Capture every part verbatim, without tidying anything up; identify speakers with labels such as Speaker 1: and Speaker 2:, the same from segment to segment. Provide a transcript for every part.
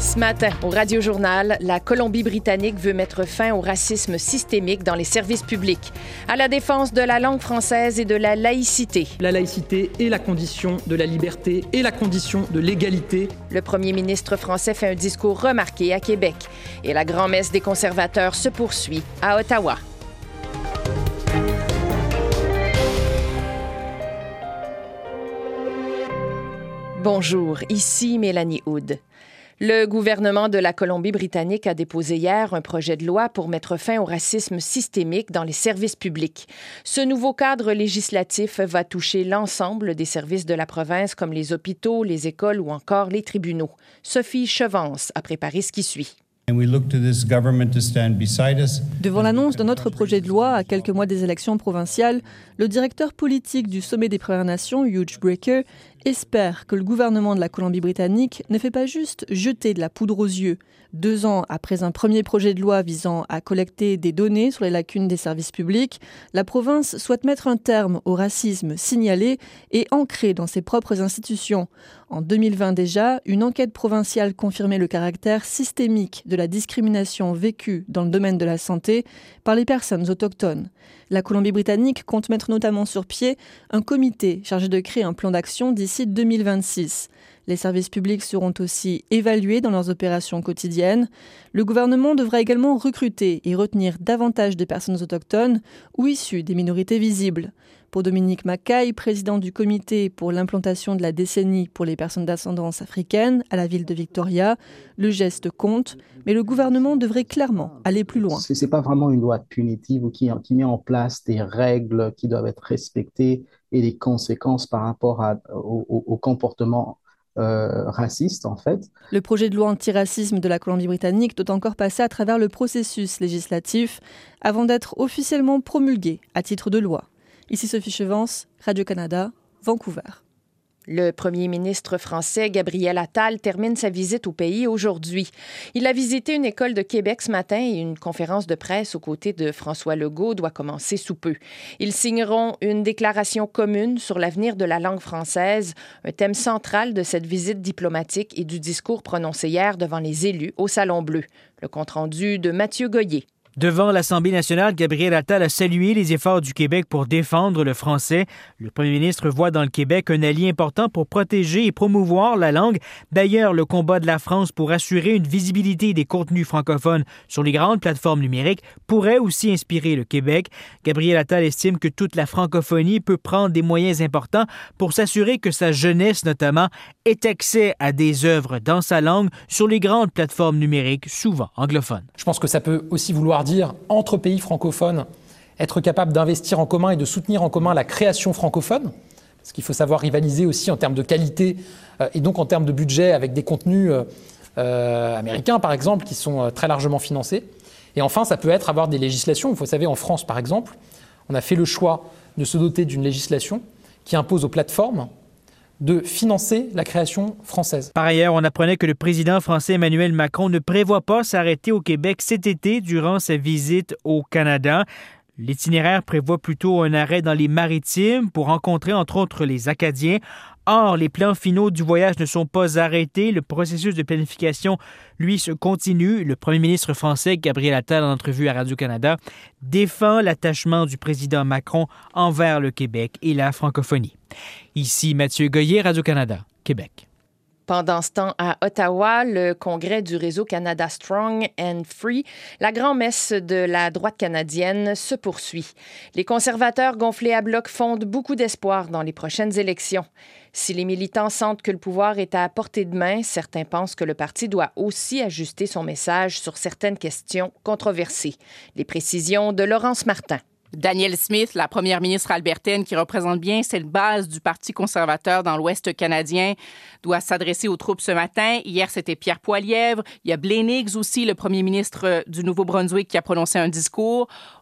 Speaker 1: Ce matin, au Radio-Journal, la Colombie-Britannique veut mettre fin au racisme systémique dans les services publics, à la défense de la langue française et de la laïcité.
Speaker 2: La laïcité est la condition de la liberté et la condition de l'égalité.
Speaker 1: Le premier ministre français fait un discours remarqué à Québec. Et la grand-messe des conservateurs se poursuit à Ottawa. Bonjour, ici Mélanie Hood. Le gouvernement de la Colombie-Britannique a déposé hier un projet de loi pour mettre fin au racisme systémique dans les services publics. Ce nouveau cadre législatif va toucher l'ensemble des services de la province comme les hôpitaux, les écoles ou encore les tribunaux. Sophie Chevance a préparé ce qui suit.
Speaker 3: Devant l'annonce de notre projet de loi à quelques mois des élections provinciales, le directeur politique du Sommet des Premières Nations, Hugh Brecker, espère que le gouvernement de la Colombie-Britannique ne fait pas juste jeter de la poudre aux yeux. Deux ans après un premier projet de loi visant à collecter des données sur les lacunes des services publics, la province souhaite mettre un terme au racisme signalé et ancré dans ses propres institutions. En deux mille vingt déjà, une enquête provinciale confirmait le caractère systémique de la discrimination vécue dans le domaine de la santé par les personnes autochtones. La Colombie-Britannique compte mettre notamment sur pied un comité chargé de créer un plan d'action d'ici deux mille vingt-six. Les services publics seront aussi évalués dans leurs opérations quotidiennes. Le gouvernement devra également recruter et retenir davantage de personnes autochtones ou issues des minorités visibles. Pour Dominique Mackay, président du comité pour l'implantation de la décennie pour les personnes d'ascendance africaine à la ville de Victoria, le geste compte, mais le gouvernement devrait clairement aller plus loin.
Speaker 4: Ce n'est pas vraiment une loi punitive ou qui, qui met en place des règles qui doivent être respectées et des conséquences par rapport à, au, au, au comportement Euh, raciste, en fait.
Speaker 3: Le projet de loi antiracisme de la Colombie-Britannique doit encore passer à travers le processus législatif avant d'être officiellement promulgué à titre de loi. Ici Sophie Chevance, Radio-Canada, Vancouver.
Speaker 1: Le premier ministre français, Gabriel Attal, termine sa visite au pays aujourd'hui. Il a visité une école de Québec ce matin et une conférence de presse aux côtés de François Legault doit commencer sous peu. Ils signeront une déclaration commune sur l'avenir de la langue française, un thème central de cette visite diplomatique et du discours prononcé hier devant les élus au Salon Bleu. Le compte-rendu de Mathieu Goyer.
Speaker 5: Devant l'Assemblée nationale, Gabriel Attal a salué les efforts du Québec pour défendre le français. Le premier ministre voit dans le Québec un allié important pour protéger et promouvoir la langue. D'ailleurs, le combat de la France pour assurer une visibilité des contenus francophones sur les grandes plateformes numériques pourrait aussi inspirer le Québec. Gabriel Attal estime que toute la francophonie peut prendre des moyens importants pour s'assurer que sa jeunesse, notamment, ait accès à des œuvres dans sa langue sur les grandes plateformes numériques, souvent anglophones.
Speaker 6: Je pense que ça peut aussi vouloir dire, entre pays francophones, être capable d'investir en commun et de soutenir en commun la création francophone, parce qu'il faut savoir rivaliser aussi en termes de qualité euh, et donc en termes de budget avec des contenus euh, euh, américains, par exemple, qui sont euh, très largement financés. Et enfin, ça peut être avoir des législations. Vous savez, en France, par exemple, on a fait le choix de se doter d'une législation qui impose aux plateformes de financer la création française.
Speaker 5: Par ailleurs, on apprenait que le président français Emmanuel Macron ne prévoit pas s'arrêter au Québec cet été durant sa visite au Canada. L'itinéraire prévoit plutôt un arrêt dans les Maritimes pour rencontrer entre autres les Acadiens. Or, les plans finaux du voyage ne sont pas arrêtés. Le processus de planification, lui, se continue. Le premier ministre français, Gabriel Attal, en entrevue à Radio-Canada, défend l'attachement du président Macron envers le Québec et la francophonie. Ici Mathieu Goyer, Radio-Canada, Québec.
Speaker 1: Pendant ce temps, à Ottawa, le congrès du réseau Canada Strong and Free, la grand-messe de la droite canadienne, se poursuit. Les conservateurs gonflés à bloc fondent beaucoup d'espoir dans les prochaines élections. Si les militants sentent que le pouvoir est à portée de main, certains pensent que le parti doit aussi ajuster son message sur certaines questions controversées. Les précisions de Laurence Martin.
Speaker 7: Danielle Smith, la première ministre albertaine qui représente bien cette base du Parti conservateur dans l'Ouest canadien, doit s'adresser aux troupes ce matin. Hier, c'était Pierre Poilievre. Il y a Blaine Higgs aussi, le premier ministre du Nouveau-Brunswick, qui a prononcé un discours.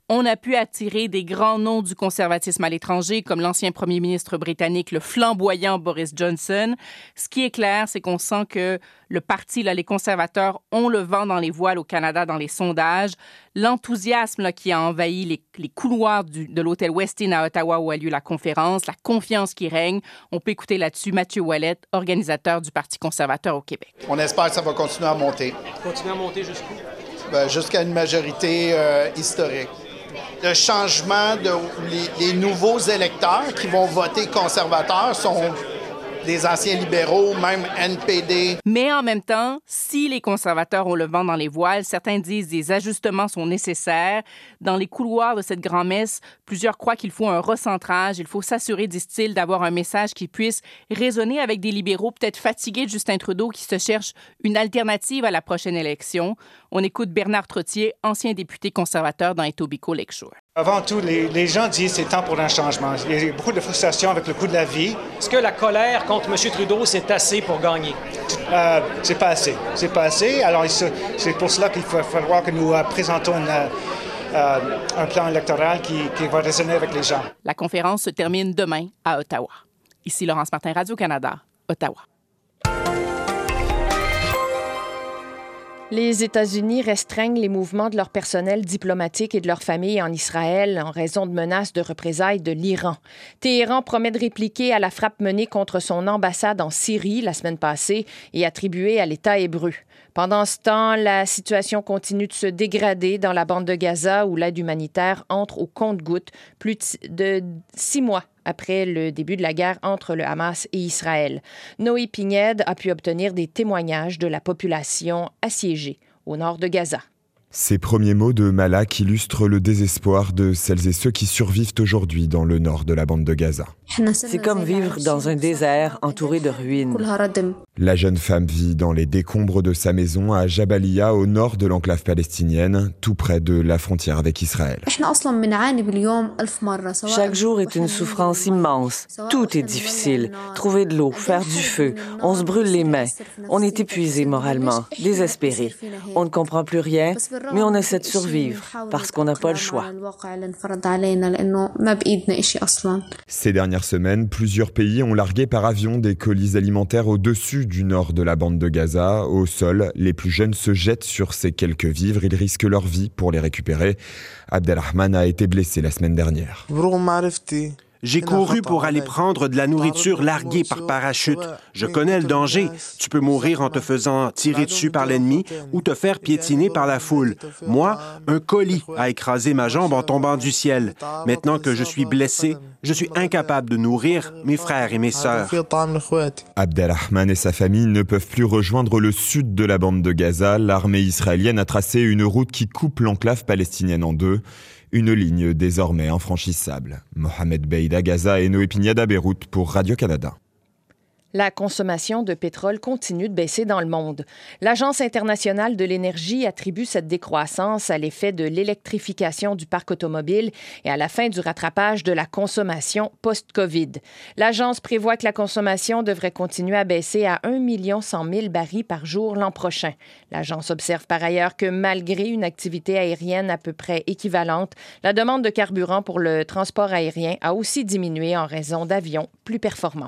Speaker 7: On a pu attirer des grands noms du conservatisme à l'étranger, comme l'ancien premier ministre britannique, le flamboyant Boris Johnson. Ce qui est clair, c'est qu'on sent que le parti, là, les conservateurs, ont le vent dans les voiles au Canada dans les sondages. L'enthousiasme là, qui a envahi les, les couloirs du, de l'hôtel Westin à Ottawa où a lieu la conférence, la confiance qui règne. On peut écouter là-dessus Mathieu Ouellet, organisateur du Parti conservateur au Québec.
Speaker 8: On espère que ça va continuer à monter.
Speaker 9: Continuer à monter jusqu'où?
Speaker 8: Ben, jusqu'à une majorité euh, historique. Le changement de les, les nouveaux électeurs qui vont voter conservateurs sont des anciens libéraux, même N P D.
Speaker 7: Mais en même temps, si les conservateurs ont le vent dans les voiles, certains disent que des ajustements sont nécessaires. Dans les couloirs de cette grand-messe, plusieurs croient qu'il faut un recentrage. Il faut s'assurer, disent-ils, d'avoir un message qui puisse résonner avec des libéraux peut-être fatigués de Justin Trudeau qui se cherchent une alternative à la prochaine élection. On écoute Bernard Trottier, ancien député conservateur dans Etobicoke Lakeshore.
Speaker 10: Avant tout, les, les gens disent que c'est temps pour un changement. Il y a beaucoup de frustration avec le coût de la vie.
Speaker 9: Est-ce que la colère contre M. Trudeau, c'est assez pour gagner?
Speaker 10: Euh, c'est pas assez. C'est pas assez. Alors, c'est pour cela qu'il va falloir que nous euh, présentons une, euh, un plan électoral qui, qui va résonner avec les gens.
Speaker 7: La conférence se termine demain à Ottawa. Ici Laurence Martin, Radio-Canada, Ottawa.
Speaker 1: Les États-Unis restreignent les mouvements de leur personnel diplomatique et de leur famille en Israël en raison de menaces de représailles de l'Iran. Téhéran promet de répliquer à la frappe menée contre son ambassade en Syrie la semaine passée et attribuée à l'État hébreu. Pendant ce temps, la situation continue de se dégrader dans la bande de Gaza où l'aide humanitaire entre au compte-gouttes plus de six mois après le début de la guerre entre le Hamas et Israël. Noé Pignède a pu obtenir des témoignages de la population assiégée au nord de Gaza.
Speaker 11: Ces premiers mots de Malak illustrent le désespoir de celles et ceux qui survivent aujourd'hui dans le nord de la bande de Gaza.
Speaker 12: C'est comme vivre dans un désert entouré de ruines.
Speaker 11: La jeune femme vit dans les décombres de sa maison à Jabalia, au nord de l'enclave palestinienne, tout près de la frontière avec Israël.
Speaker 12: Chaque jour est une souffrance immense. Tout est difficile. Trouver de l'eau, faire du feu. On se brûle les mains. On est épuisé moralement, désespéré. On ne comprend plus rien, mais on essaie de survivre parce qu'on n'a pas le choix.
Speaker 11: Ces dernières semaines, plusieurs pays ont largué par avion des colis alimentaires au-dessus du nord de la bande de Gaza. Au sol, les plus jeunes se jettent sur ces quelques vivres. Ils risquent leur vie pour les récupérer. Abdelrahman a été blessé la semaine dernière.
Speaker 13: J'ai couru pour aller prendre de la nourriture larguée par parachute. Je connais le danger. Tu peux mourir en te faisant tirer dessus par l'ennemi ou te faire piétiner par la foule. Moi, un colis a écrasé ma jambe en tombant du ciel. Maintenant que je suis blessé, je suis incapable de nourrir mes frères et mes sœurs.
Speaker 11: Abdelrahman et sa famille ne peuvent plus rejoindre le sud de la bande de Gaza. L'armée israélienne a tracé une route qui coupe l'enclave palestinienne en deux. Une ligne désormais infranchissable. Mohamed Beid à Gaza et Noé Pignède à Beyrouth pour Radio-Canada.
Speaker 1: La consommation de pétrole continue de baisser dans le monde. L'Agence internationale de l'énergie attribue cette décroissance à l'effet de l'électrification du parc automobile et à la fin du rattrapage de la consommation post-COVID. L'agence prévoit que la consommation devrait continuer à baisser à un million cent mille barils par jour l'an prochain. L'agence observe par ailleurs que malgré une activité aérienne à peu près équivalente, la demande de carburant pour le transport aérien a aussi diminué en raison d'avions plus performants.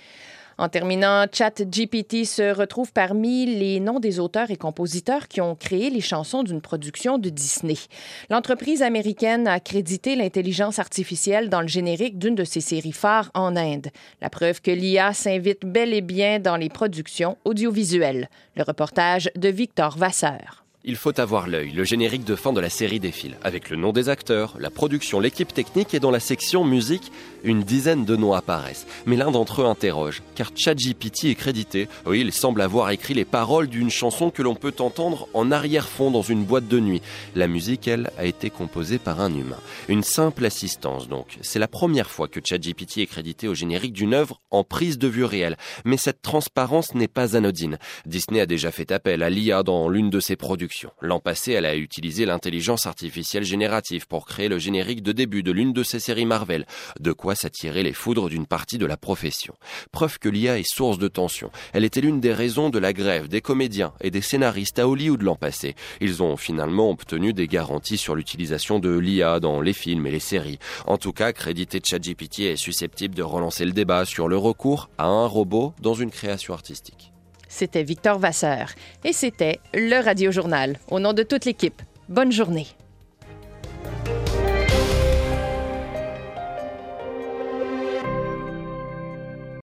Speaker 1: En terminant, ChatGPT se retrouve parmi les noms des auteurs et compositeurs qui ont créé les chansons d'une production de Disney. L'entreprise américaine a crédité l'intelligence artificielle dans le générique d'une de ses séries phares en Inde. La preuve que l'I A s'invite bel et bien dans les productions audiovisuelles. Le reportage de Victor Vasseur.
Speaker 14: Il faut avoir l'œil. Le générique de fin de la série défile, avec le nom des acteurs, la production, l'équipe technique et dans la section musique, une dizaine de noms apparaissent. Mais l'un d'entre eux interroge, car ChatGPT est crédité. Oui, il semble avoir écrit les paroles d'une chanson que l'on peut entendre en arrière-fond dans une boîte de nuit. La musique, elle, a été composée par un humain. Une simple assistance, donc. C'est la première fois que ChatGPT est crédité au générique d'une œuvre en prise de vue réelle. Mais cette transparence n'est pas anodine. Disney a déjà fait appel à l'I A dans l'une de ses productions. production. L'an passé, elle a utilisé l'intelligence artificielle générative pour créer le générique de début de l'une de ses séries Marvel, de quoi s'attirer les foudres d'une partie de la profession. Preuve que l'I A est source de tension. Elle était l'une des raisons de la grève des comédiens et des scénaristes à Hollywood l'an passé. Ils ont finalement obtenu des garanties sur l'utilisation de l'I A dans les films et les séries. En tout cas, créditer ChatGPT est susceptible de relancer le débat sur le recours à un robot dans une création artistique.
Speaker 1: C'était Victor Vasseur et c'était le Radio Journal. Au nom de toute l'équipe, bonne journée.